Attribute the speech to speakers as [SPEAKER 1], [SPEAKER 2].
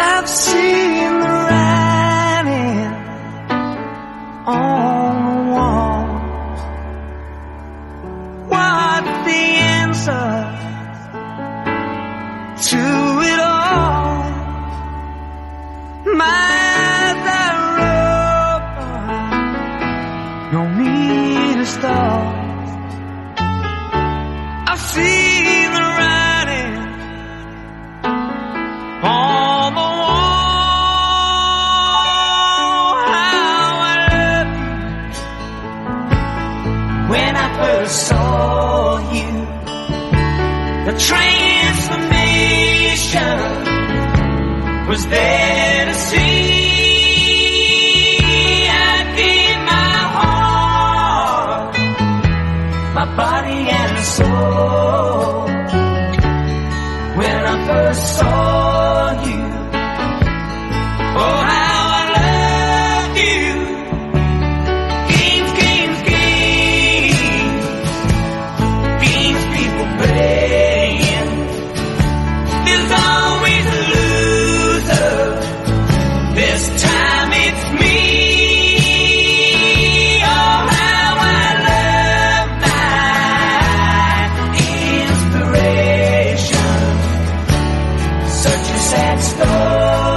[SPEAKER 1] I've seen the writing on the wall. What's the answer to it all? My eyes are open, no need to stop. I've seen the writing on the wall. How I love you when I first saw you. The transformation was there to see. I gave my heart, my body and soul when I first saw you. Oh, how I loved you. Games, games, games, games people playing. There's always a loser. This time it's me. Oh, how I love my inspiration. Such a sad story.